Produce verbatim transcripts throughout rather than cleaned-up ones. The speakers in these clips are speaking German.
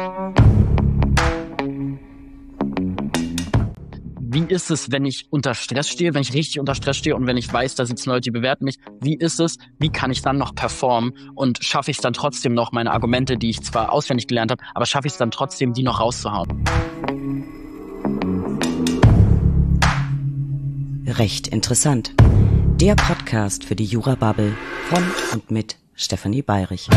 Wie ist es, wenn ich unter Stress stehe, wenn ich richtig unter Stress stehe und wenn ich weiß, da sitzen Leute, die bewerten mich? Wie ist es? Wie kann ich dann noch performen? Und schaffe ich es dann trotzdem noch, meine Argumente, die ich zwar auswendig gelernt habe, aber schaffe ich es dann trotzdem, die noch rauszuhauen? Recht interessant. Der Podcast für die Jura-Bubble von und mit Stefanie Bayrich.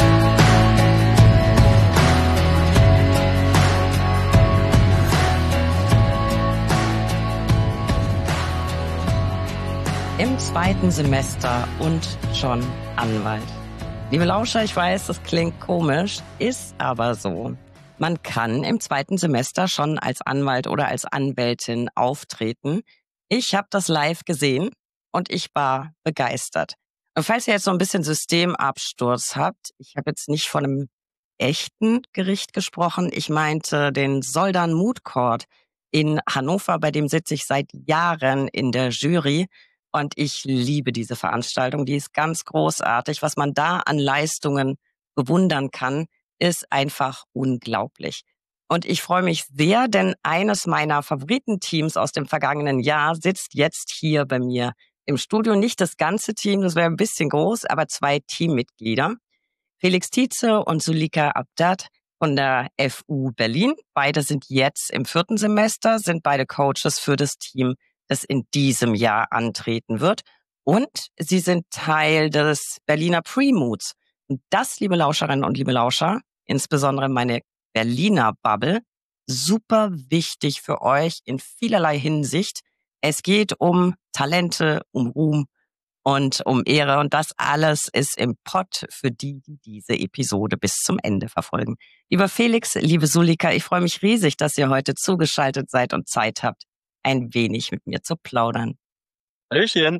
Im zweiten Semester und schon Anwalt. Liebe Lauscher, ich weiß, das klingt komisch, ist aber so. Man kann im zweiten Semester schon als Anwalt oder als Anwältin auftreten. Ich habe das live gesehen und ich war begeistert. Und falls ihr jetzt so ein bisschen Systemabsturz habt, ich habe jetzt nicht von einem echten Gericht gesprochen, ich meinte den Soldan Moot Court in Hannover, bei dem sitze ich seit Jahren in der Jury. Und ich liebe diese Veranstaltung, die ist ganz großartig. Was man da an Leistungen bewundern kann, ist einfach unglaublich. Und ich freue mich sehr, denn eines meiner Favoritenteams aus dem vergangenen Jahr sitzt jetzt hier bei mir im Studio. Nicht das ganze Team, das wäre ein bisschen groß, aber zwei Teammitglieder. Felix Tietze und Sulika Abdat von der F U Berlin. Beide sind jetzt im vierten Semester, sind beide Coaches für das Team, das in diesem Jahr antreten wird. Und sie sind Teil des Berliner Pre-Moods. Und das, liebe Lauscherinnen und liebe Lauscher, insbesondere meine Berliner Bubble, super wichtig für euch in vielerlei Hinsicht. Es geht um Talente, um Ruhm und um Ehre. Und das alles ist im Pott für die, die diese Episode bis zum Ende verfolgen. Lieber Felix, liebe Sulika, ich freue mich riesig, dass ihr heute zugeschaltet seid und Zeit habt, ein wenig mit mir zu plaudern. Hallöchen.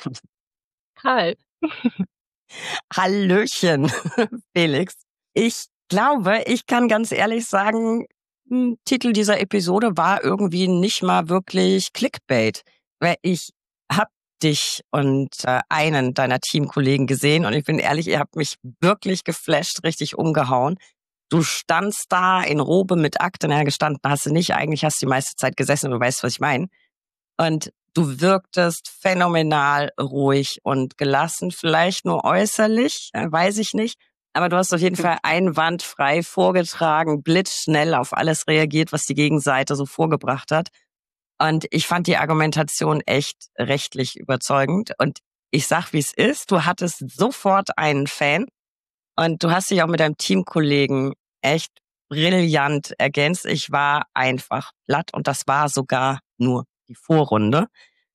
Hi. Hallöchen, Felix. Ich glaube, ich kann ganz ehrlich sagen, Titel dieser Episode war irgendwie nicht mal wirklich Clickbait, weil ich hab dich und äh, einen deiner Teamkollegen gesehen und ich bin ehrlich, ihr habt mich wirklich geflasht, richtig umgehauen. Du standst da in Robe mit Akten, ja, gestanden hast du nicht, eigentlich hast du die meiste Zeit gesessen, du weißt, was ich meine. Und du wirktest phänomenal ruhig und gelassen, vielleicht nur äußerlich, weiß ich nicht. Aber du hast auf jeden Fall einwandfrei vorgetragen, blitzschnell auf alles reagiert, was die Gegenseite so vorgebracht hat. Und ich fand die Argumentation echt rechtlich überzeugend. Und ich sag, wie es ist, du hattest sofort einen Fan. Und du hast dich auch mit deinem Teamkollegen echt brillant ergänzt. Ich war einfach platt und das war sogar nur die Vorrunde.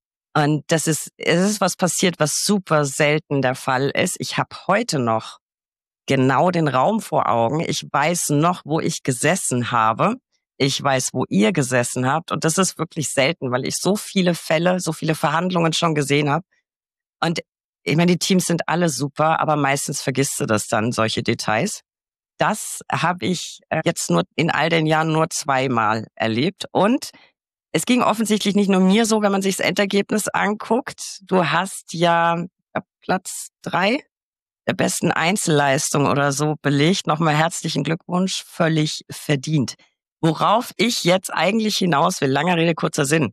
Und das ist, es ist was passiert, was super selten der Fall ist. Ich habe heute noch genau den Raum vor Augen. Ich weiß noch, wo ich gesessen habe. Ich weiß, wo ihr gesessen habt. Und das ist wirklich selten, weil ich so viele Fälle, so viele Verhandlungen schon gesehen habe. Und ich meine, die Teams sind alle super, aber meistens vergisst du das dann, solche Details. Das habe ich jetzt nur in all den Jahren nur zweimal erlebt. Und es ging offensichtlich nicht nur mir so, wenn man sich das Endergebnis anguckt. Du hast ja Platz drei der besten Einzelleistung oder so belegt. Nochmal herzlichen Glückwunsch, völlig verdient. Worauf ich jetzt eigentlich hinaus will, langer Rede, kurzer Sinn.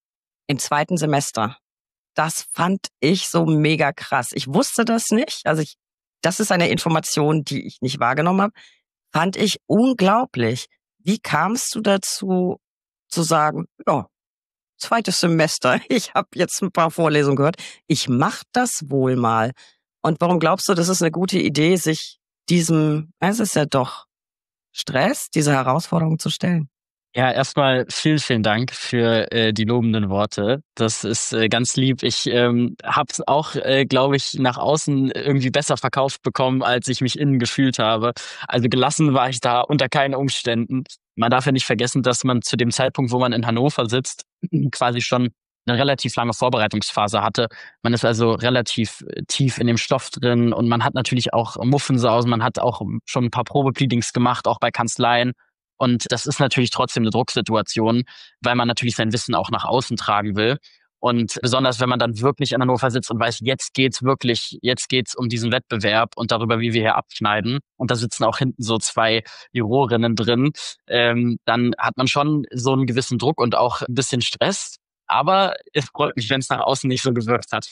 Im zweiten Semester. Das fand ich so mega krass. Ich wusste das nicht. Also ich, das ist eine Information, die ich nicht wahrgenommen habe. Fand ich unglaublich. Wie kamst du dazu, zu sagen, ja, zweites Semester, ich habe jetzt ein paar Vorlesungen gehört, ich mach das wohl mal. Und warum glaubst du, das ist eine gute Idee, sich diesem, es ist ja doch Stress, diese Herausforderung zu stellen? Ja, erstmal vielen, vielen Dank für äh, die lobenden Worte. Das ist äh, ganz lieb. Ich ähm, habe es auch, äh, glaube ich, nach außen irgendwie besser verkauft bekommen, als ich mich innen gefühlt habe. Also gelassen war ich da unter keinen Umständen. Man darf ja nicht vergessen, dass man zu dem Zeitpunkt, wo man in Hannover sitzt, quasi schon eine relativ lange Vorbereitungsphase hatte. Man ist also relativ tief in dem Stoff drin und man hat natürlich auch Muffensausen, man hat auch schon ein paar Probepleadings gemacht, auch bei Kanzleien. Und das ist natürlich trotzdem eine Drucksituation, weil man natürlich sein Wissen auch nach außen tragen will. Und besonders, wenn man dann wirklich in Hannover sitzt und weiß, jetzt geht's wirklich, jetzt geht's um diesen Wettbewerb und darüber, wie wir hier abschneiden. Und da sitzen auch hinten so zwei Jurorinnen drin. Ähm, dann hat man schon so einen gewissen Druck und auch ein bisschen Stress. Aber es freut mich, wenn es nach außen nicht so gewirkt hat.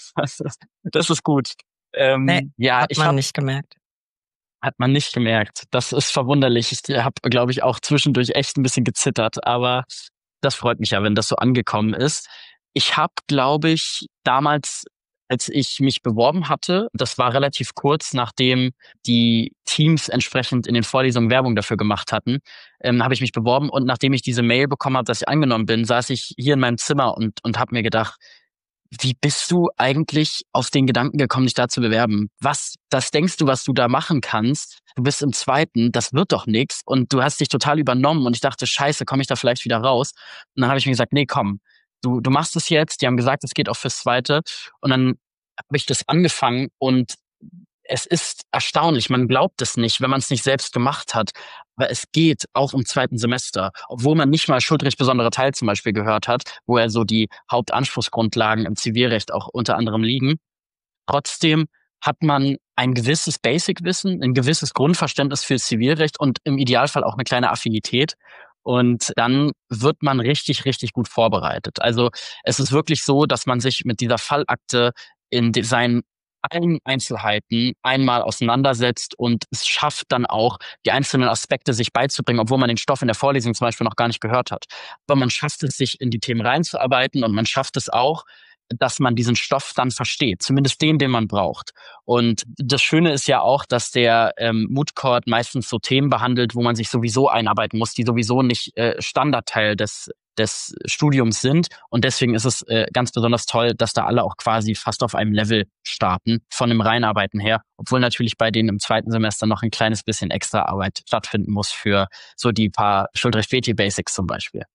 Das ist gut. Ähm, Nee, ja, hat ich man hab, nicht gemerkt. hat man nicht gemerkt. Das ist verwunderlich. Ich habe, glaube ich, auch zwischendurch echt ein bisschen gezittert. Aber das freut mich ja, wenn das so angekommen ist. Ich habe, glaube ich, damals, als ich mich beworben hatte, das war relativ kurz, nachdem die Teams entsprechend in den Vorlesungen Werbung dafür gemacht hatten, ähm, habe ich mich beworben und nachdem ich diese Mail bekommen habe, dass ich angenommen bin, saß ich hier in meinem Zimmer und und habe mir gedacht, wie bist du eigentlich auf den Gedanken gekommen, dich da zu bewerben? Was, das denkst du, was du da machen kannst? Du bist im zweiten, das wird doch nix und du hast dich total übernommen und ich dachte, scheiße, komme ich da vielleicht wieder raus? Und dann habe ich mir gesagt, nee, komm, du, du machst es jetzt. Die haben gesagt, es geht auch fürs zweite. Und dann habe ich das angefangen und es ist erstaunlich. Man glaubt es nicht, wenn man es nicht selbst gemacht hat. Aber es geht auch im zweiten Semester, obwohl man nicht mal Schuldrecht besonderer Teil zum Beispiel gehört hat, wo ja so die Hauptanspruchsgrundlagen im Zivilrecht auch unter anderem liegen. Trotzdem hat man ein gewisses Basic-Wissen, ein gewisses Grundverständnis für Zivilrecht und im Idealfall auch eine kleine Affinität. Und dann wird man richtig, richtig gut vorbereitet. Also es ist wirklich so, dass man sich mit dieser Fallakte in de- seinen allen Einzelheiten einmal auseinandersetzt und es schafft dann auch, die einzelnen Aspekte sich beizubringen, obwohl man den Stoff in der Vorlesung zum Beispiel noch gar nicht gehört hat. Aber man schafft es, sich in die Themen reinzuarbeiten und man schafft es auch, dass man diesen Stoff dann versteht, zumindest den, den man braucht. Und das Schöne ist ja auch, dass der ähm, Moot Court meistens so Themen behandelt, wo man sich sowieso einarbeiten muss, die sowieso nicht äh, Standardteil des des Studiums sind. Und deswegen ist es äh, ganz besonders toll, dass da alle auch quasi fast auf einem Level starten, von dem Reinarbeiten her, obwohl natürlich bei denen im zweiten Semester noch ein kleines bisschen extra Arbeit stattfinden muss für so die paar Schuldrecht-B T Basics zum Beispiel.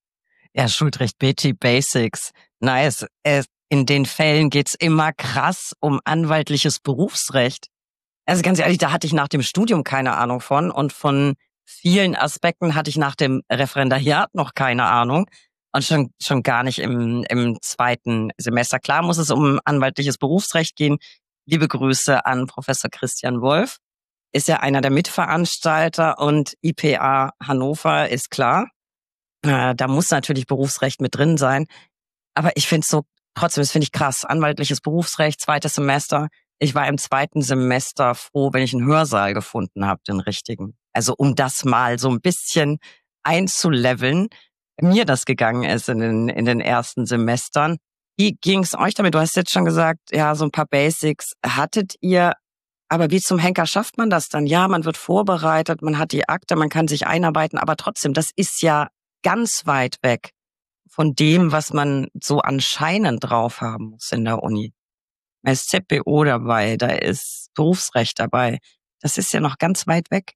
Ja, Schuldrecht B T Basics. Nice. Es, in den Fällen geht's immer krass um anwaltliches Berufsrecht. Also ganz ehrlich, da hatte ich nach dem Studium keine Ahnung von und von vielen Aspekten hatte ich nach dem Referendariat noch keine Ahnung und schon schon gar nicht im im zweiten Semester. Klar muss es um anwaltliches Berufsrecht gehen. Liebe Grüße an Professor Christian Wolf. Ist ja einer der Mitveranstalter und I P A Hannover ist klar. Äh, da muss natürlich Berufsrecht mit drin sein. Aber ich finde es so, trotzdem, das finde ich krass. Anwaltliches Berufsrecht, zweites Semester. Ich war im zweiten Semester froh, wenn ich einen Hörsaal gefunden habe, den richtigen. Also um das mal so ein bisschen einzuleveln, mir das gegangen ist in den, in den ersten Semestern. Wie ging es euch damit? Du hast jetzt schon gesagt, ja, so ein paar Basics hattet ihr. Aber wie zum Henker schafft man das dann? Ja, man wird vorbereitet, man hat die Akte, man kann sich einarbeiten, aber trotzdem, das ist ja ganz weit weg von dem, was man so anscheinend drauf haben muss in der Uni. Da ist Z B O dabei, da ist Berufsrecht dabei. Das ist ja noch ganz weit weg.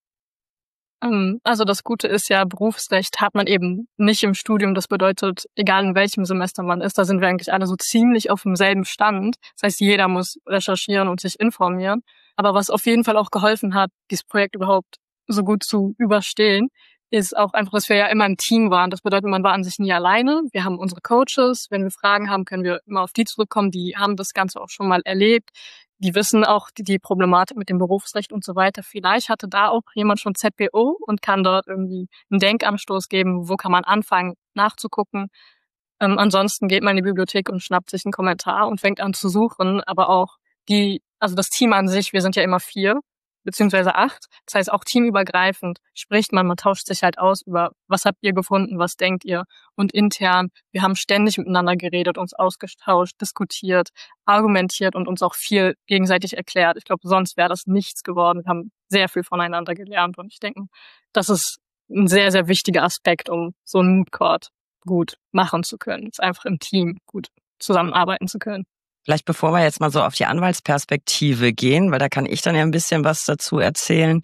Ähm, Also das Gute ist ja, Berufsrecht hat man eben nicht im Studium. Das bedeutet, egal in welchem Semester man ist, da sind wir eigentlich alle so ziemlich auf demselben Stand. Das heißt, jeder muss recherchieren und sich informieren. Aber was auf jeden Fall auch geholfen hat, dieses Projekt überhaupt so gut zu überstehen, ist auch einfach, dass wir ja immer im Team waren. Das bedeutet, man war an sich nie alleine. Wir haben unsere Coaches. Wenn wir Fragen haben, können wir immer auf die zurückkommen. Die haben das Ganze auch schon mal erlebt. Die wissen auch die, die Problematik mit dem Berufsrecht und so weiter. Vielleicht hatte da auch jemand schon Z B O und kann dort irgendwie einen Denkanstoß geben. Wo kann man anfangen, nachzugucken? Ähm, ansonsten geht man in die Bibliothek und schnappt sich einen Kommentar und fängt an zu suchen. Aber auch die, also das Team an sich, wir sind ja immer vier, beziehungsweise acht. Das heißt, auch teamübergreifend spricht man, man tauscht sich halt aus über, was habt ihr gefunden, was denkt ihr? Und intern, wir haben ständig miteinander geredet, uns ausgetauscht, diskutiert, argumentiert und uns auch viel gegenseitig erklärt. Ich glaube, sonst wäre das nichts geworden. Wir haben sehr viel voneinander gelernt und ich denke, das ist ein sehr, sehr wichtiger Aspekt, um so einen Moot Court gut machen zu können. Es einfach im Team gut zusammenarbeiten zu können. Vielleicht bevor wir jetzt mal so auf die Anwaltsperspektive gehen, weil da kann ich dann ja ein bisschen was dazu erzählen.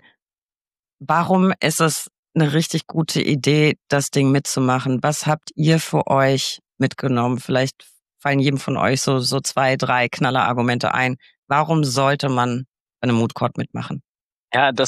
Warum ist es eine richtig gute Idee, das Ding mitzumachen? Was habt ihr für euch mitgenommen? Vielleicht fallen jedem von euch so, so zwei, drei Knallerargumente ein. Warum sollte man bei einem Moot Court mitmachen? Ja, das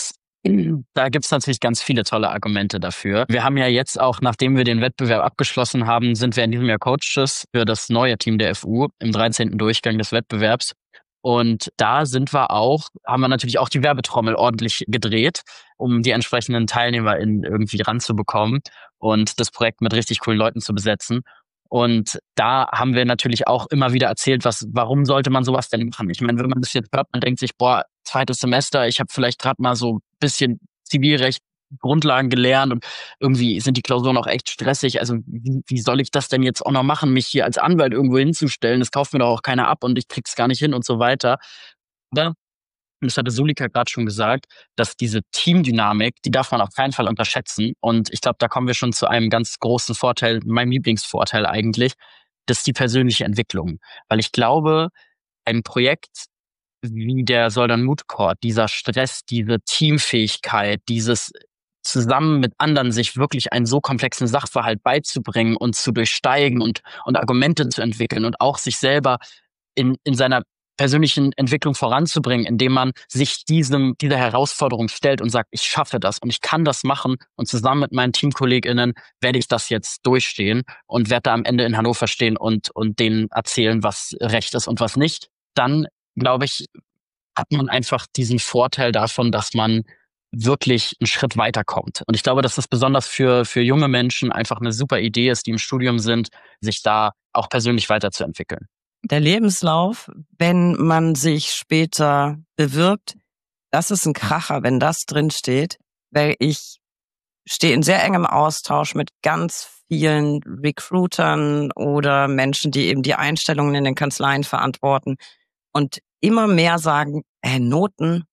Da gibt's natürlich ganz viele tolle Argumente dafür. Wir haben ja jetzt auch, nachdem wir den Wettbewerb abgeschlossen haben, sind wir in diesem Jahr Coaches für das neue Team der F U im dreizehnten Durchgang des Wettbewerbs. Und da sind wir auch, haben wir natürlich auch die Werbetrommel ordentlich gedreht, um die entsprechenden TeilnehmerInnen irgendwie ranzubekommen und das Projekt mit richtig coolen Leuten zu besetzen. Und da haben wir natürlich auch immer wieder erzählt, was, warum sollte man sowas denn machen? Ich meine, wenn man das jetzt hört, man denkt sich, boah, zweites Semester, ich habe vielleicht gerade mal so ein bisschen Zivilrecht, Grundlagen gelernt und irgendwie sind die Klausuren auch echt stressig. Also wie, wie soll ich das denn jetzt auch noch machen, mich hier als Anwalt irgendwo hinzustellen? Das kauft mir doch auch keiner ab und ich krieg's gar nicht hin und so weiter. Aber, und das hatte Sulika gerade schon gesagt, dass diese Teamdynamik, die darf man auf keinen Fall unterschätzen. Und ich glaube, da kommen wir schon zu einem ganz großen Vorteil, meinem Lieblingsvorteil eigentlich, das ist die persönliche Entwicklung. Weil ich glaube, ein Projekt wie der Soldan Moot Court, dieser Stress, diese Teamfähigkeit, dieses zusammen mit anderen sich wirklich einen so komplexen Sachverhalt beizubringen und zu durchsteigen und, und Argumente zu entwickeln und auch sich selber in, in seiner persönlichen Entwicklung voranzubringen, indem man sich diesem, dieser Herausforderung stellt und sagt, ich schaffe das und ich kann das machen und zusammen mit meinen TeamkollegInnen werde ich das jetzt durchstehen und werde da am Ende in Hannover stehen und, und denen erzählen, was recht ist und was nicht. Dann, glaube ich, hat man einfach diesen Vorteil davon, dass man wirklich einen Schritt weiterkommt. Und ich glaube, dass das besonders für, für junge Menschen einfach eine super Idee ist, die im Studium sind, sich da auch persönlich weiterzuentwickeln. Der Lebenslauf, wenn man sich später bewirbt, das ist ein Kracher, wenn das drin steht, weil ich stehe in sehr engem Austausch mit ganz vielen Recruitern oder Menschen, die eben die Einstellungen in den Kanzleien verantworten und immer mehr sagen, äh, Noten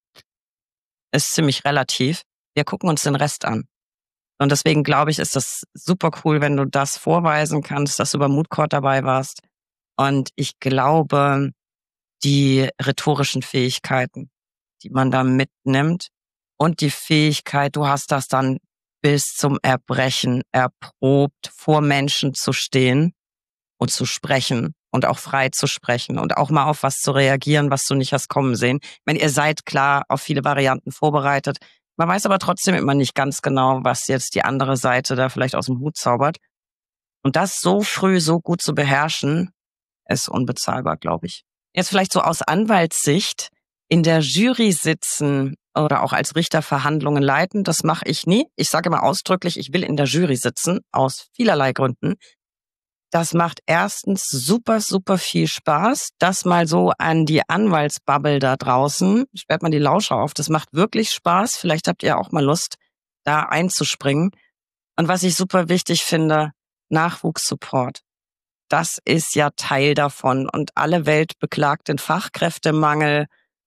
ist ziemlich relativ. Wir gucken uns den Rest an. Und deswegen glaube ich, ist das super cool, wenn du das vorweisen kannst, dass du beim Moot Court dabei warst. Und ich glaube, die rhetorischen Fähigkeiten, die man da mitnimmt und die Fähigkeit, du hast das dann bis zum Erbrechen erprobt, vor Menschen zu stehen und zu sprechen und auch frei zu sprechen und auch mal auf was zu reagieren, was du nicht hast kommen sehen. Ich meine, ihr seid klar auf viele Varianten vorbereitet. Man weiß aber trotzdem immer nicht ganz genau, was jetzt die andere Seite da vielleicht aus dem Hut zaubert. Und das so früh so gut zu beherrschen, ist unbezahlbar, glaube ich. Jetzt vielleicht so aus Anwaltssicht, in der Jury sitzen oder auch als Richter Verhandlungen leiten, das mache ich nie. Ich sage immer ausdrücklich, ich will in der Jury sitzen, aus vielerlei Gründen. Das macht erstens super, super viel Spaß. Das mal so an die Anwaltsbubble da draußen. Sperrt man die Lauscher auf. Das macht wirklich Spaß. Vielleicht habt ihr auch mal Lust, da einzuspringen. Und was ich super wichtig finde, Nachwuchssupport. Das ist ja Teil davon. Und alle Welt beklagt den Fachkräftemangel.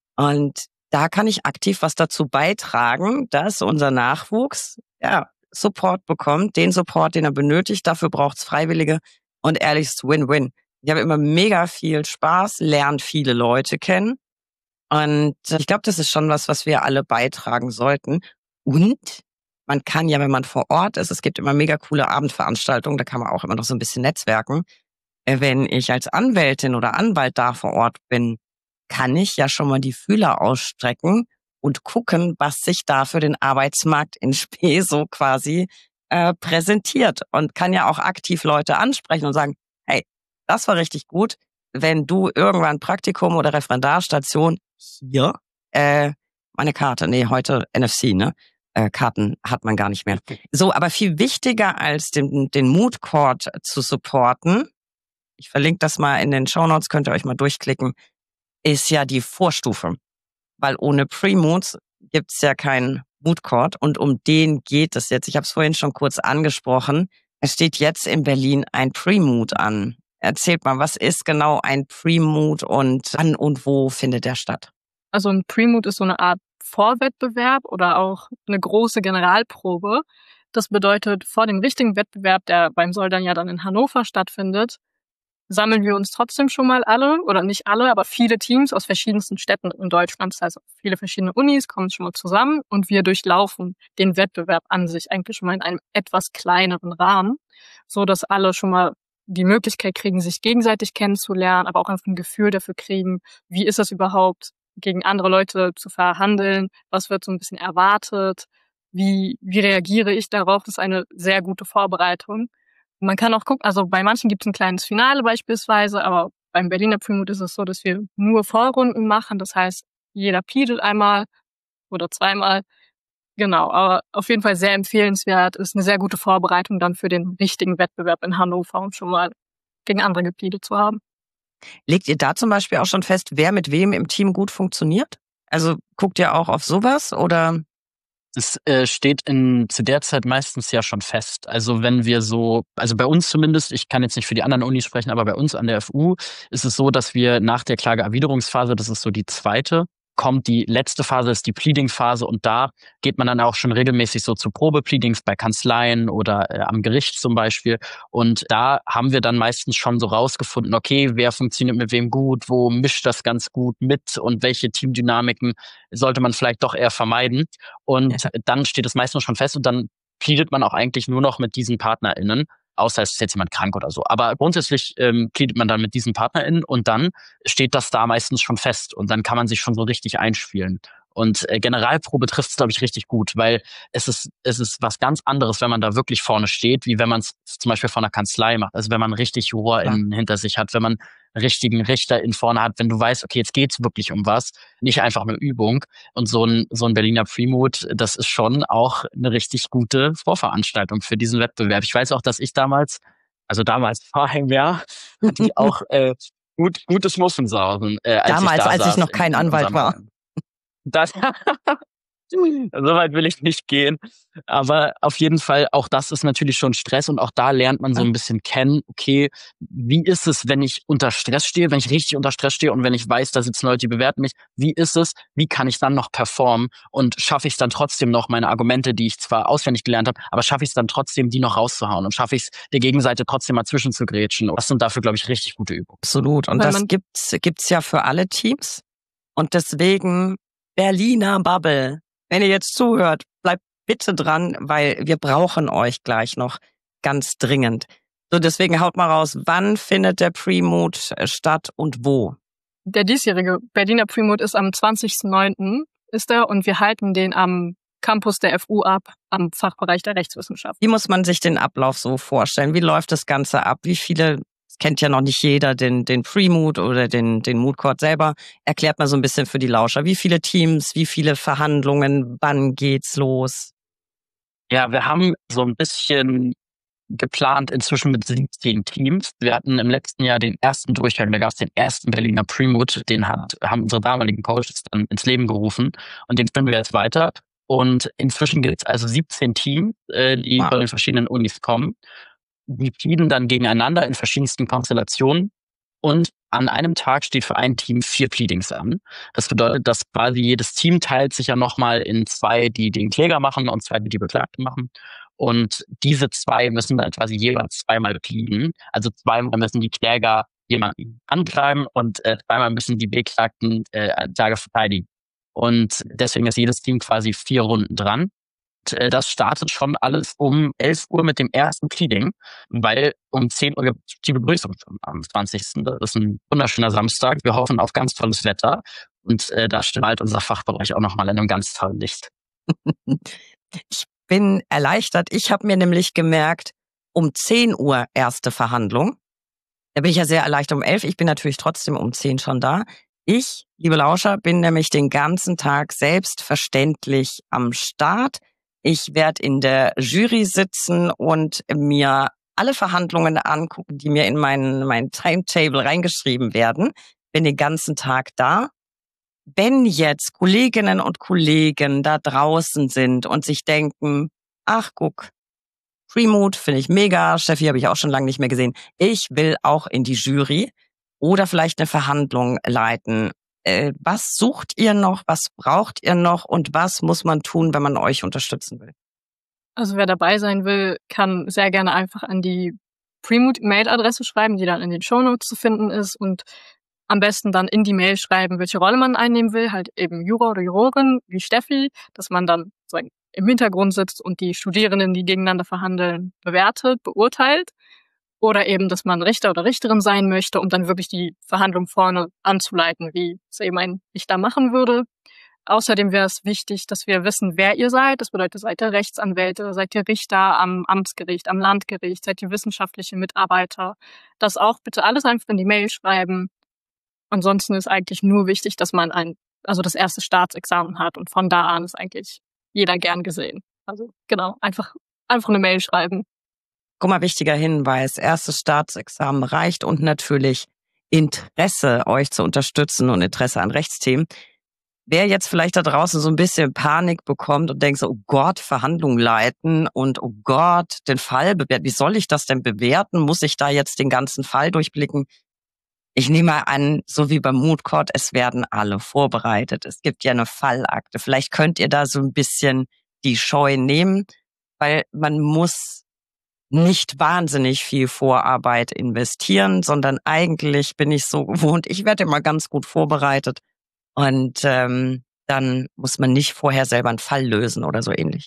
Und da kann ich aktiv was dazu beitragen, dass unser Nachwuchs ja Support bekommt. Den Support, den er benötigt. Dafür braucht's Freiwillige. Und ehrlich, ist Win-Win. Ich habe immer mega viel Spaß, lerne viele Leute kennen. Und ich glaube, das ist schon was, was wir alle beitragen sollten. Und man kann ja, wenn man vor Ort ist, es gibt immer mega coole Abendveranstaltungen, da kann man auch immer noch so ein bisschen netzwerken. Wenn ich als Anwältin oder Anwalt da vor Ort bin, kann ich ja schon mal die Fühler ausstrecken und gucken, was sich da für den Arbeitsmarkt in Spee so quasi äh, präsentiert und kann ja auch aktiv Leute ansprechen und sagen, hey, das war richtig gut. Wenn du irgendwann Praktikum oder Referendarstation hier, äh, meine Karte, nee, heute N F C, ne? Äh, Karten hat man gar nicht mehr. So, aber viel wichtiger als den, den Moot Court zu supporten, ich verlinke das mal in den Shownotes, könnt ihr euch mal durchklicken, ist ja die Vorstufe. Weil ohne Pre-Moots gibt's ja keinen Moot Court und um den geht es jetzt. Ich habe es vorhin schon kurz angesprochen. Es steht jetzt in Berlin ein Pre-Moot an. Erzählt mal, was ist genau ein Pre-Moot und wann und wo findet der statt? Also ein Pre-Moot ist so eine Art Vorwettbewerb oder auch eine große Generalprobe. Das bedeutet, vor dem richtigen Wettbewerb, der beim Soldan ja dann in Hannover stattfindet, sammeln wir uns trotzdem schon mal alle, oder nicht alle, aber viele Teams aus verschiedensten Städten in Deutschland, also viele verschiedene Unis kommen schon mal zusammen und wir durchlaufen den Wettbewerb an sich eigentlich schon mal in einem etwas kleineren Rahmen, so dass alle schon mal die Möglichkeit kriegen, sich gegenseitig kennenzulernen, aber auch einfach ein Gefühl dafür kriegen, wie ist das überhaupt, gegen andere Leute zu verhandeln, was wird so ein bisschen erwartet, wie, wie reagiere ich darauf, das ist eine sehr gute Vorbereitung. Und man kann auch gucken, also bei manchen gibt es ein kleines Finale beispielsweise, aber beim Berliner Pre-Moot ist es so, dass wir nur Vorrunden machen, das heißt, jeder pleadet einmal oder zweimal. Genau, aber auf jeden Fall sehr empfehlenswert, ist eine sehr gute Vorbereitung dann für den richtigen Wettbewerb in Hannover, um schon mal gegen andere gepleadet zu haben. Legt ihr da zum Beispiel auch schon fest, wer mit wem im Team gut funktioniert? Also guckt ihr auch auf sowas oder? Das äh, steht in zu der Zeit meistens ja schon fest. Also wenn wir so, also bei uns zumindest, ich kann jetzt nicht für die anderen Unis sprechen, aber bei uns an der F U ist es so, dass wir nach der Klageerwiderungsphase, das ist so die zweite, kommt die letzte Phase, ist die Pleading-Phase und da geht man dann auch schon regelmäßig so zu Probepleadings bei Kanzleien oder äh, am Gericht zum Beispiel und da haben wir dann meistens schon so rausgefunden, okay, wer funktioniert mit wem gut, wo mischt das ganz gut mit und welche Teamdynamiken sollte man vielleicht doch eher vermeiden und Ja. dann steht es meistens schon fest und dann pleadet man auch eigentlich nur noch mit diesen PartnerInnen, außer es ist jetzt jemand krank oder so. Aber grundsätzlich ähm, pleadet man dann mit diesen PartnerInnen und dann steht das da meistens schon fest und dann kann man sich schon so richtig einspielen. Und äh, Generalprobe trifft es, glaube ich, richtig gut, weil es ist es ist was ganz anderes, wenn man da wirklich vorne steht, wie wenn man es zum Beispiel vor einer Kanzlei macht. Also wenn man richtig JurorInnen Ja. hinter sich hat, wenn man einen richtigen Richter in vorne hat, wenn du weißt, okay, jetzt geht's wirklich um was, nicht einfach eine Übung. Und so ein so ein Berliner Pre-Moot, das ist schon auch eine richtig gute Vorveranstaltung für diesen Wettbewerb. Ich weiß auch, dass ich damals, also damals vor einem Jahr, hatte ich auch äh, gut gutes Muffensausen, äh, als Damals, ich da als ich saß noch in, kein in Anwalt unserem war. das so weit will ich nicht gehen. Aber auf jeden Fall, auch das ist natürlich schon Stress und auch da lernt man so ein bisschen kennen, okay, wie ist es, wenn ich unter Stress stehe, wenn ich richtig unter Stress stehe und wenn ich weiß, da sitzen Leute, die bewerten mich, wie ist es, wie kann ich dann noch performen und schaffe ich es dann trotzdem noch, meine Argumente, die ich zwar auswendig gelernt habe, aber schaffe ich es dann trotzdem, die noch rauszuhauen und schaffe ich es, der Gegenseite trotzdem mal zwischenzugrätschen. Das sind dafür, glaube ich, richtig gute Übungen. Absolut. Und Wenn das man- gibt's gibt's ja für alle Teams. Und deswegen Berliner Bubble. Wenn ihr jetzt zuhört, bleibt bitte dran, weil wir brauchen euch gleich noch ganz dringend. So, deswegen haut mal raus, wann findet der Pre-Moot statt und wo? Der diesjährige Berliner Pre-Moot ist am zwanzigsten neunten ist er und wir halten den am Campus der F U ab, am Fachbereich der Rechtswissenschaft. Wie muss man sich den Ablauf so vorstellen? Wie läuft das Ganze ab? Wie viele, das kennt ja noch nicht jeder, den, den Pre-Moot oder den, den Moot Court selber. Erklärt mal so ein bisschen für die Lauscher. Wie viele Teams, wie viele Verhandlungen, wann geht's los? Ja, wir haben so ein bisschen geplant inzwischen mit siebzehn Teams. Wir hatten im letzten Jahr den ersten Durchgang, da gab es den ersten Berliner Pre-Moot, den hat, haben unsere damaligen Coaches dann ins Leben gerufen und den führen wir jetzt weiter. Und inzwischen gibt es also siebzehn Teams, äh, die Wow. von den verschiedenen Unis kommen. Die pleaden dann gegeneinander in verschiedensten Konstellationen. Und an einem Tag steht für ein Team vier Pleadings an. Das bedeutet, dass quasi jedes Team teilt sich ja nochmal in zwei, die den Kläger machen und zwei, die die Beklagte machen. Und diese zwei müssen dann quasi jeweils zweimal pleaden. Also zweimal müssen die Kläger jemanden antreiben und äh, zweimal müssen die Beklagten äh, Anklage verteidigen. Und deswegen ist jedes Team quasi vier Runden dran. Und, äh, das startet schon alles um elf Uhr mit dem ersten Pleading, weil um zehn Uhr gibt es die Begrüßung schon am zwanzigsten Das ist ein wunderschöner Samstag. Wir hoffen auf ganz tolles Wetter. Und äh, da steht halt unser Fachbereich auch nochmal in einem ganz tollen Licht. Ich bin erleichtert. Ich habe mir nämlich gemerkt, um zehn Uhr erste Verhandlung. Da bin ich ja sehr erleichtert um elf. Ich bin natürlich trotzdem um zehn schon da. Ich, liebe Lauscher, bin nämlich den ganzen Tag selbstverständlich am Start. Ich werde in der Jury sitzen und mir alle Verhandlungen angucken, die mir in mein, mein Timetable reingeschrieben werden. Bin den ganzen Tag da. Wenn jetzt Kolleginnen und Kollegen da draußen sind und sich denken, ach guck, Pre-Moot finde ich mega, Steffi habe ich auch schon lange nicht mehr gesehen, ich will auch in die Jury oder vielleicht eine Verhandlung leiten. Äh, was sucht ihr noch, was braucht ihr noch und was muss man tun, wenn man euch unterstützen will? Also wer dabei sein will, kann sehr gerne einfach an die Pre-Moot-Mail-Adresse schreiben, die dann in den Shownotes zu finden ist und am besten dann in die Mail schreiben, welche Rolle man einnehmen will, halt eben Juror oder Jurorin wie Steffi, dass man dann so im Hintergrund sitzt und die Studierenden, die gegeneinander verhandeln, bewertet, beurteilt. Oder eben, dass man Richter oder Richterin sein möchte, um dann wirklich die Verhandlung vorne anzuleiten, wie es eben ein Richter machen würde. Außerdem wäre es wichtig, dass wir wissen, wer ihr seid. Das bedeutet, seid ihr Rechtsanwälte, seid ihr Richter am Amtsgericht, am Landgericht, seid ihr wissenschaftliche Mitarbeiter. Das auch bitte alles einfach in die Mail schreiben. Ansonsten ist eigentlich nur wichtig, dass man ein, also das erste Staatsexamen hat und von da an ist eigentlich jeder gern gesehen. Also genau, einfach, einfach eine Mail schreiben. Guck mal, wichtiger Hinweis. Erstes Staatsexamen reicht und natürlich Interesse, euch zu unterstützen und Interesse an Rechtsthemen. Wer jetzt vielleicht da draußen so ein bisschen Panik bekommt und denkt so, oh Gott, Verhandlungen leiten und oh Gott, den Fall bewerten. Wie soll ich das denn bewerten? Muss ich da jetzt den ganzen Fall durchblicken? Ich nehme an, so wie beim Moot Court, es werden alle vorbereitet. Es gibt ja eine Fallakte. Vielleicht könnt ihr da so ein bisschen die Scheu nehmen, weil man muss nicht wahnsinnig viel Vorarbeit investieren, sondern eigentlich bin ich so gewohnt, ich werde immer ganz gut vorbereitet und ähm, dann muss man nicht vorher selber einen Fall lösen oder so ähnlich.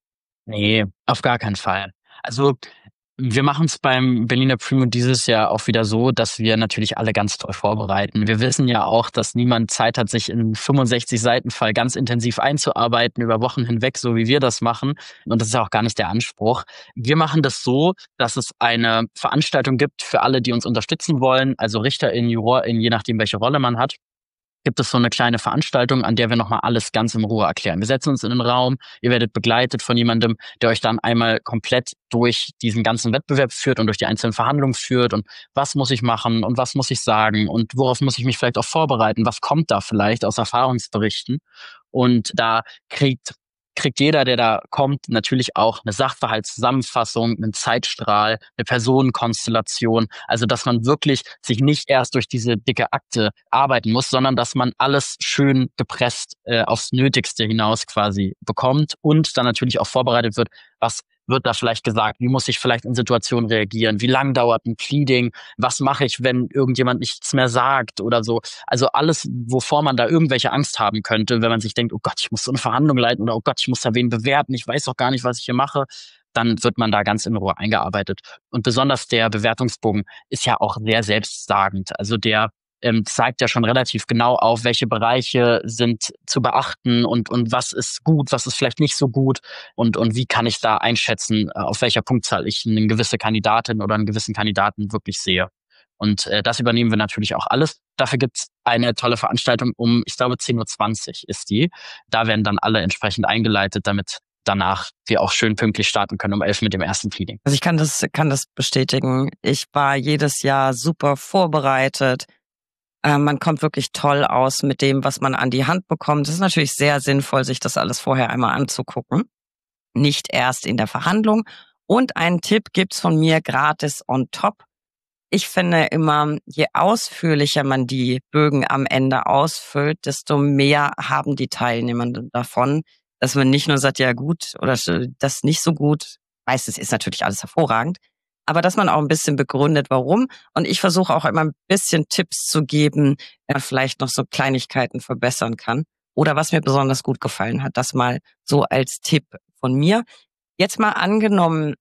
Nee, auf gar keinen Fall. Also wir machen es beim Berliner Primo dieses Jahr auch wieder so, dass wir natürlich alle ganz toll vorbereiten. Wir wissen ja auch, dass niemand Zeit hat, sich in fünfundsechzig Seiten Fall ganz intensiv einzuarbeiten, über Wochen hinweg, so wie wir das machen. Und das ist auch gar nicht der Anspruch. Wir machen das so, dass es eine Veranstaltung gibt für alle, die uns unterstützen wollen, also RichterInnen, JurorInnen, je nachdem, welche Rolle man hat. Gibt es so eine kleine Veranstaltung, an der wir nochmal alles ganz in Ruhe erklären. Wir setzen uns in den Raum, ihr werdet begleitet von jemandem, der euch dann einmal komplett durch diesen ganzen Wettbewerb führt und durch die einzelnen Verhandlungen führt und was muss ich machen und was muss ich sagen und worauf muss ich mich vielleicht auch vorbereiten, was kommt da vielleicht aus Erfahrungsberichten. Und da kriegt kriegt jeder, der da kommt, natürlich auch eine Sachverhaltszusammenfassung, einen Zeitstrahl, eine Personenkonstellation. Also, dass man wirklich sich nicht erst durch diese dicke Akte arbeiten muss, sondern dass man alles schön gepresst äh, aufs Nötigste hinaus quasi bekommt und dann natürlich auch vorbereitet wird, was wird da vielleicht gesagt, wie muss ich vielleicht in Situationen reagieren, wie lang dauert ein Pleading, was mache ich, wenn irgendjemand nichts mehr sagt oder so. Also alles, wovor man da irgendwelche Angst haben könnte, wenn man sich denkt, oh Gott, ich muss so eine Verhandlung leiten oder oh Gott, ich muss da wen bewerten, ich weiß doch gar nicht, was ich hier mache, dann wird man da ganz in Ruhe eingearbeitet. Und besonders der Bewertungsbogen ist ja auch sehr selbstsagend. Also der ähm, zeigt ja schon relativ genau auf, welche Bereiche sind zu beachten und und was ist gut, was ist vielleicht nicht so gut und und wie kann ich da einschätzen, auf welcher Punktzahl ich eine gewisse Kandidatin oder einen gewissen Kandidaten wirklich sehe. Und äh, das übernehmen wir natürlich auch alles. Dafür gibt's eine tolle Veranstaltung um, ich glaube, zehn Uhr zwanzig ist die. Da werden dann alle entsprechend eingeleitet, damit danach wir auch schön pünktlich starten können um elf mit dem ersten Pleading. Also ich kann das, kann das bestätigen. Ich war jedes Jahr super vorbereitet. Äh, man kommt wirklich toll aus mit dem, was man an die Hand bekommt. Es ist natürlich sehr sinnvoll, sich das alles vorher einmal anzugucken. Nicht erst in der Verhandlung. Und einen Tipp gibt's von mir gratis on top. Ich finde immer, je ausführlicher man die Bögen am Ende ausfüllt, desto mehr haben die Teilnehmenden davon, dass man nicht nur sagt, ja gut oder das nicht so gut. Meistens ist natürlich alles hervorragend. Aber dass man auch ein bisschen begründet, warum. Und ich versuche auch immer ein bisschen Tipps zu geben, der vielleicht noch so Kleinigkeiten verbessern kann. Oder was mir besonders gut gefallen hat, das mal so als Tipp von mir. Jetzt mal angenommen,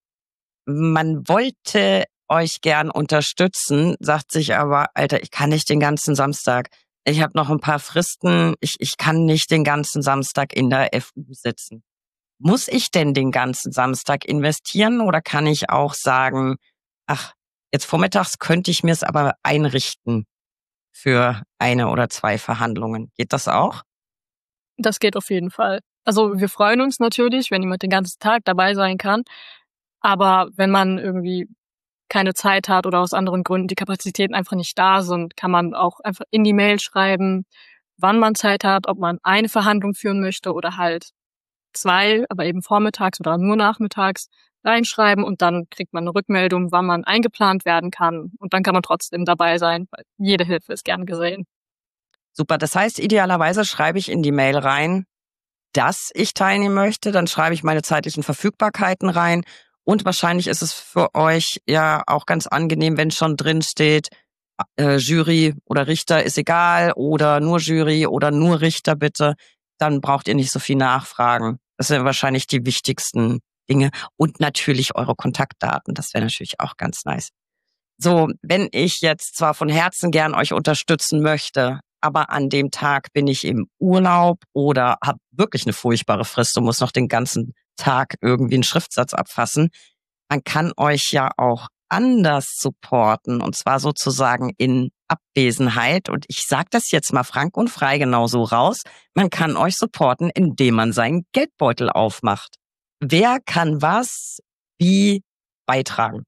man wollte euch gern unterstützen, sagt sich aber, Alter, ich kann nicht den ganzen Samstag. Ich habe noch ein paar Fristen. Ich, ich kann nicht den ganzen Samstag in der F U sitzen. Muss ich denn den ganzen Samstag investieren oder kann ich auch sagen, ach, jetzt vormittags könnte ich mir es aber einrichten für eine oder zwei Verhandlungen? Geht das auch? Das geht auf jeden Fall. Also wir freuen uns natürlich, wenn jemand den ganzen Tag dabei sein kann. Aber wenn man irgendwie keine Zeit hat oder aus anderen Gründen die Kapazitäten einfach nicht da sind, kann man auch einfach in die Mail schreiben, wann man Zeit hat, ob man eine Verhandlung führen möchte oder halt zwei, aber eben vormittags oder nur nachmittags reinschreiben und dann kriegt man eine Rückmeldung, wann man eingeplant werden kann und dann kann man trotzdem dabei sein, weil jede Hilfe ist gern gesehen. Super, das heißt, idealerweise schreibe ich in die Mail rein, dass ich teilnehmen möchte, dann schreibe ich meine zeitlichen Verfügbarkeiten rein und wahrscheinlich ist es für euch ja auch ganz angenehm, wenn schon drin steht, äh, Jury oder Richter ist egal oder nur Jury oder nur Richter bitte, dann braucht ihr nicht so viel nachfragen. Das sind wahrscheinlich die wichtigsten Dinge und natürlich eure Kontaktdaten, das wäre natürlich auch ganz nice. So, wenn ich jetzt zwar von Herzen gern euch unterstützen möchte, aber an dem Tag bin ich im Urlaub oder habe wirklich eine furchtbare Frist und muss noch den ganzen Tag irgendwie einen Schriftsatz abfassen, man kann euch ja auch anders supporten und zwar sozusagen in Abwesenheit. Und ich sage das jetzt mal frank und frei genauso raus. Man kann euch supporten, indem man seinen Geldbeutel aufmacht. Wer kann was wie beitragen?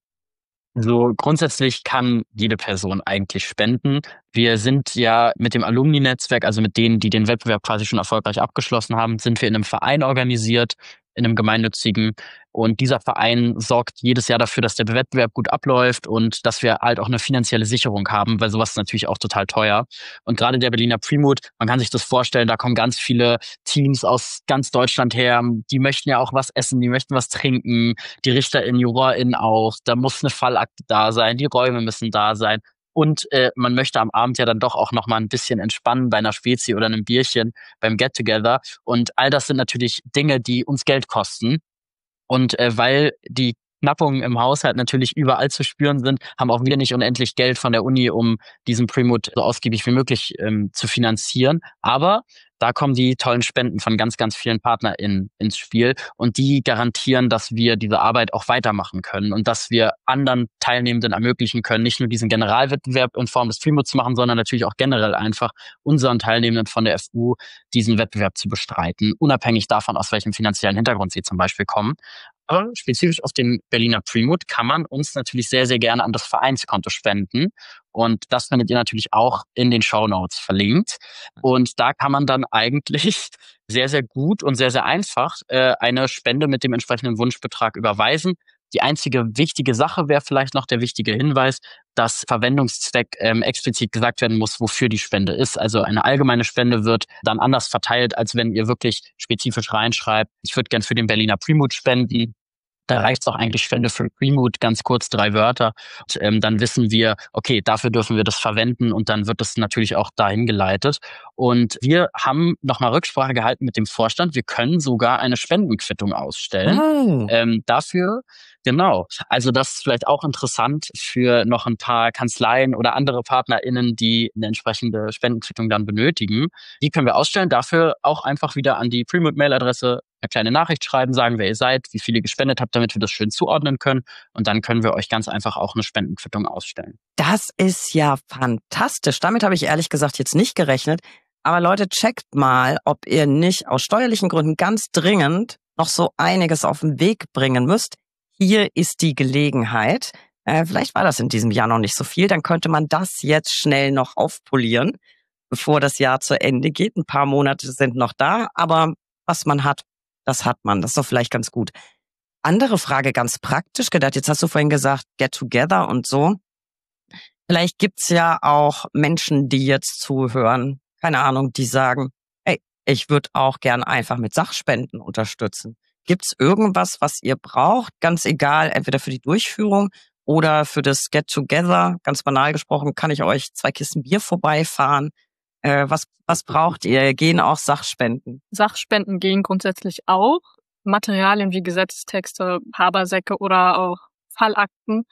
So grundsätzlich kann jede Person eigentlich spenden. Wir sind ja mit dem Alumni-Netzwerk, also mit denen, die den Wettbewerb quasi schon erfolgreich abgeschlossen haben, sind wir in einem Verein organisiert, in einem gemeinnützigen. Und dieser Verein sorgt jedes Jahr dafür, dass der Wettbewerb gut abläuft und dass wir halt auch eine finanzielle Sicherung haben, weil sowas ist natürlich auch total teuer. Und gerade der Berliner Pre-Mood, man kann sich das vorstellen, da kommen ganz viele Teams aus ganz Deutschland her, die möchten ja auch was essen, die möchten was trinken, die RichterInnen, JurorInnen auch, da muss eine Fallakte da sein, die Räume müssen da sein. Und äh, man möchte am Abend ja dann doch auch noch mal ein bisschen entspannen bei einer Spezi oder einem Bierchen beim Get-Together. Und all das sind natürlich Dinge, die uns Geld kosten. Und äh, weil die Knappungen im Haushalt natürlich überall zu spüren sind, haben auch wir nicht unendlich Geld von der Uni, um diesen Pre-Mood so ausgiebig wie möglich ähm, zu finanzieren. Aber da kommen die tollen Spenden von ganz, ganz vielen PartnerInnen ins Spiel und die garantieren, dass wir diese Arbeit auch weitermachen können und dass wir anderen Teilnehmenden ermöglichen können, nicht nur diesen Generalwettbewerb in Form des Pre-Moods zu machen, sondern natürlich auch generell einfach unseren Teilnehmenden von der F U diesen Wettbewerb zu bestreiten, unabhängig davon, aus welchem finanziellen Hintergrund sie zum Beispiel kommen. Aber spezifisch auf den Berliner Pre-Mood kann man uns natürlich sehr, sehr gerne an das Vereinskonto spenden. Und das findet ihr natürlich auch in den Shownotes verlinkt. Und da kann man dann eigentlich sehr, sehr gut und sehr, sehr einfach äh, eine Spende mit dem entsprechenden Wunschbetrag überweisen. Die einzige wichtige Sache wäre vielleicht noch der wichtige Hinweis, dass Verwendungszweck ähm, explizit gesagt werden muss, wofür die Spende ist. Also eine allgemeine Spende wird dann anders verteilt, als wenn ihr wirklich spezifisch reinschreibt, ich würde gern für den Berliner Pre-Mood spenden. Da reicht es auch eigentlich Spende für Pre-Mood, ganz kurz drei Wörter. Und, ähm, dann wissen wir, okay, dafür dürfen wir das verwenden und dann wird das natürlich auch dahin geleitet. Und wir haben nochmal Rücksprache gehalten mit dem Vorstand. Wir können sogar eine Spendenquittung ausstellen. Oh. Ähm, dafür, genau. Also das ist vielleicht auch interessant für noch ein paar Kanzleien oder andere PartnerInnen, die eine entsprechende Spendenquittung dann benötigen. Die können wir ausstellen. Dafür auch einfach wieder an die Pre-Mood-Mailadresse eine kleine Nachricht schreiben, sagen, wer ihr seid, wie viel ihr gespendet habt, damit wir das schön zuordnen können. Und dann können wir euch ganz einfach auch eine Spendenquittung ausstellen. Das ist ja fantastisch. Damit habe ich ehrlich gesagt jetzt nicht gerechnet. Aber Leute, checkt mal, ob ihr nicht aus steuerlichen Gründen ganz dringend noch so einiges auf den Weg bringen müsst. Hier ist die Gelegenheit. Äh, vielleicht war das in diesem Jahr noch nicht so viel. Dann könnte man das jetzt schnell noch aufpolieren, bevor das Jahr zu Ende geht. Ein paar Monate sind noch da, aber was man hat, das hat man. Das ist doch vielleicht ganz gut. Andere Frage, ganz praktisch gedacht. Jetzt hast du vorhin gesagt, Get Together und so. Vielleicht gibt's ja auch Menschen, die jetzt zuhören, keine Ahnung, die sagen, hey, ich würde auch gern einfach mit Sachspenden unterstützen. Gibt's irgendwas, was ihr braucht? Ganz egal, entweder für die Durchführung oder für das Get Together. Ganz banal gesprochen, kann ich euch zwei Kisten Bier vorbeifahren? Äh, was, was braucht ihr? Gehen auch Sachspenden? Sachspenden gehen grundsätzlich auch. Materialien wie Gesetzestexte, Habersäcke oder auch Fallakten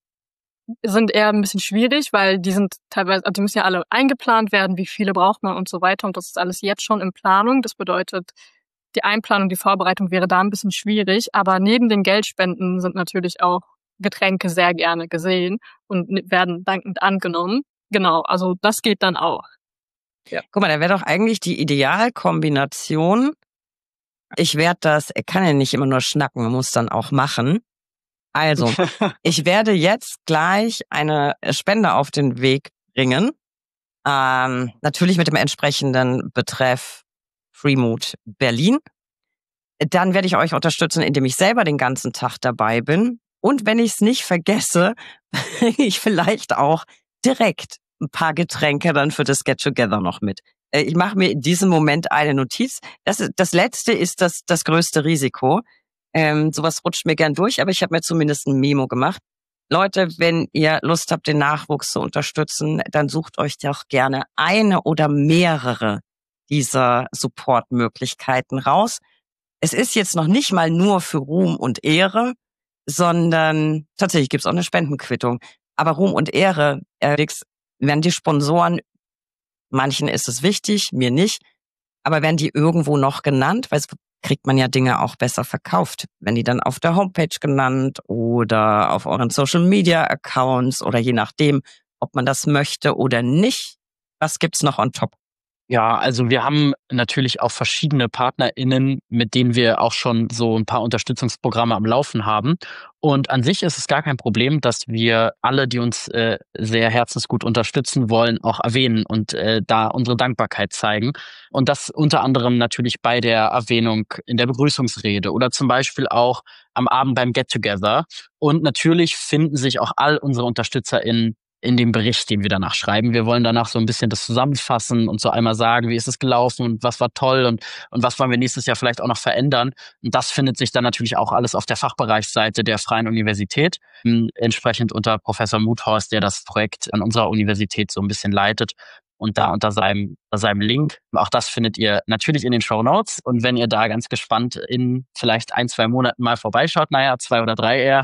sind eher ein bisschen schwierig, weil die sind teilweise, also die müssen ja alle eingeplant werden, wie viele braucht man und so weiter. Und das ist alles jetzt schon in Planung. Das bedeutet, die Einplanung, die Vorbereitung wäre da ein bisschen schwierig. Aber neben den Geldspenden sind natürlich auch Getränke sehr gerne gesehen und werden dankend angenommen. Genau, also das geht dann auch. Ja. Guck mal, da wäre doch eigentlich die Idealkombination. Ich werde das, er kann ja nicht immer nur schnacken, man muss dann auch machen. Also, ich werde jetzt gleich eine Spende auf den Weg bringen. Ähm, natürlich mit dem entsprechenden Betreff Pre-Mood Berlin. Dann werde ich euch unterstützen, indem ich selber den ganzen Tag dabei bin. Und wenn ich es nicht vergesse, bringe ich vielleicht auch direkt ein paar Getränke dann für das Get Together noch mit. Ich mache mir in diesem Moment eine Notiz. Das, das Letzte ist das, das größte Risiko. Ähm, sowas rutscht mir gern durch, aber ich habe mir zumindest ein Memo gemacht. Leute, wenn ihr Lust habt, den Nachwuchs zu unterstützen, dann sucht euch doch gerne eine oder mehrere dieser Supportmöglichkeiten raus. Es ist jetzt noch nicht mal nur für Ruhm und Ehre, sondern tatsächlich gibt's auch eine Spendenquittung. Aber Ruhm und Ehre, Felix, werden die Sponsoren, manchen ist es wichtig, mir nicht, aber werden die irgendwo noch genannt? Weil es kriegt man ja Dinge auch besser verkauft. Wenn die dann auf der Homepage genannt oder auf euren Social-Media-Accounts oder je nachdem, ob man das möchte oder nicht. Was gibt's noch on top? Ja, also wir haben natürlich auch verschiedene PartnerInnen, mit denen wir auch schon so ein paar Unterstützungsprogramme am Laufen haben. Und an sich ist es gar kein Problem, dass wir alle, die uns äh, sehr herzensgut unterstützen wollen, auch erwähnen und äh, da unsere Dankbarkeit zeigen. Und das unter anderem natürlich bei der Erwähnung in der Begrüßungsrede oder zum Beispiel auch am Abend beim Get-Together. Und natürlich finden sich auch all unsere UnterstützerInnen in dem Bericht, den wir danach schreiben. Wir wollen danach so ein bisschen das zusammenfassen und so einmal sagen, wie ist es gelaufen und was war toll und, und was wollen wir nächstes Jahr vielleicht auch noch verändern. Und das findet sich dann natürlich auch alles auf der Fachbereichsseite der Freien Universität, entsprechend unter Professor Muthorst, der das Projekt an unserer Universität so ein bisschen leitet. Und da unter seinem, unter seinem Link. Auch das findet ihr natürlich in den Shownotes. Und wenn ihr da ganz gespannt in vielleicht ein, zwei Monaten mal vorbeischaut, naja, zwei oder drei eher,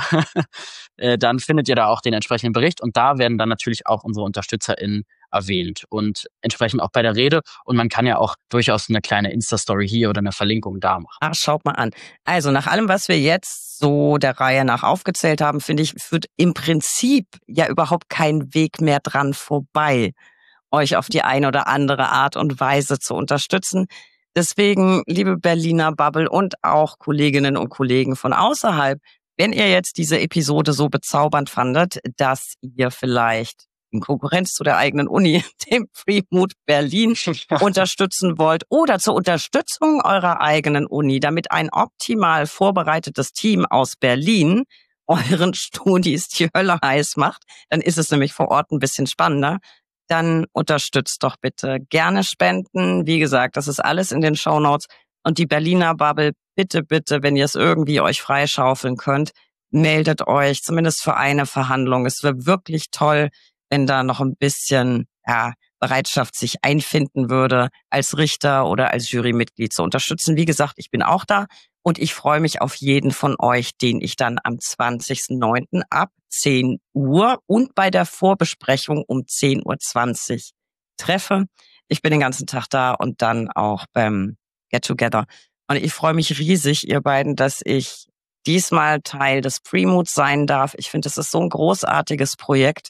dann findet ihr da auch den entsprechenden Bericht. Und da werden dann natürlich auch unsere UnterstützerInnen erwähnt und entsprechend auch bei der Rede. Und man kann ja auch durchaus eine kleine Insta-Story hier oder eine Verlinkung da machen. Ach, schaut mal an. Also nach allem, was wir jetzt so der Reihe nach aufgezählt haben, finde ich, führt im Prinzip ja überhaupt kein Weg mehr dran vorbei, euch auf die eine oder andere Art und Weise zu unterstützen. Deswegen, liebe Berliner Bubble und auch Kolleginnen und Kollegen von außerhalb, wenn ihr jetzt diese Episode so bezaubernd fandet, dass ihr vielleicht in Konkurrenz zu der eigenen Uni, dem Freemood Berlin, unterstützen wollt oder zur Unterstützung eurer eigenen Uni, damit ein optimal vorbereitetes Team aus Berlin euren Studis die Hölle heiß macht, dann ist es nämlich vor Ort ein bisschen spannender. Dann unterstützt doch bitte. Gerne spenden. Wie gesagt, das ist alles in den Shownotes. Und die Berliner Bubble, bitte, bitte, wenn ihr es irgendwie euch freischaufeln könnt, meldet euch, zumindest für eine Verhandlung. Es wäre wirklich toll, wenn da noch ein bisschen ja, Bereitschaft sich einfinden würde, als Richter oder als Jurymitglied zu unterstützen. Wie gesagt, ich bin auch da. Und ich freue mich auf jeden von euch, den ich dann am zwanzigsten neunten ab zehn Uhr und bei der Vorbesprechung um zehn Uhr zwanzig treffe. Ich bin den ganzen Tag da und dann auch beim Get-Together. Und ich freue mich riesig, ihr beiden, dass ich diesmal Teil des Freemoods sein darf. Ich finde, das ist so ein großartiges Projekt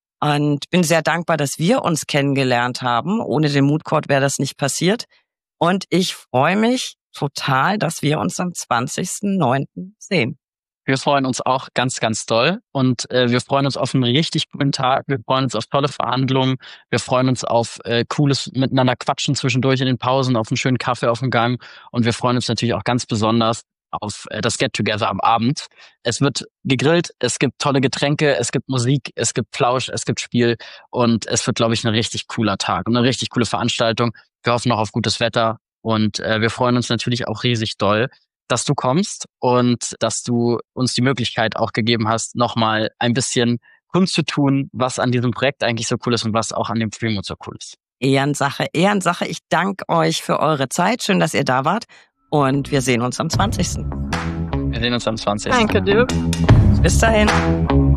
und bin sehr dankbar, dass wir uns kennengelernt haben. Ohne den Mood Court wäre das nicht passiert. Und ich freue mich total, dass wir uns am zwanzigsten neunten sehen. Wir freuen uns auch ganz, ganz doll und äh, wir freuen uns auf einen richtig guten Tag. Wir freuen uns auf tolle Verhandlungen. Wir freuen uns auf äh, cooles miteinander Quatschen zwischendurch in den Pausen, auf einen schönen Kaffee auf dem Gang und wir freuen uns natürlich auch ganz besonders auf äh, das Get-Together am Abend. Es wird gegrillt, es gibt tolle Getränke, es gibt Musik, es gibt Plausch, es gibt Spiel und es wird, glaube ich, ein richtig cooler Tag und eine richtig coole Veranstaltung. Wir hoffen noch auf gutes Wetter. Und äh, wir freuen uns natürlich auch riesig doll, dass du kommst und dass du uns die Möglichkeit auch gegeben hast, nochmal ein bisschen kundzutun, was an diesem Projekt eigentlich so cool ist und was auch an dem Freemood so cool ist. Ehrensache, Ehrensache. Ich danke euch für eure Zeit. Schön, dass ihr da wart. Und wir sehen uns am zwanzigsten Wir sehen uns am zwanzigsten Danke dir. Bis dahin.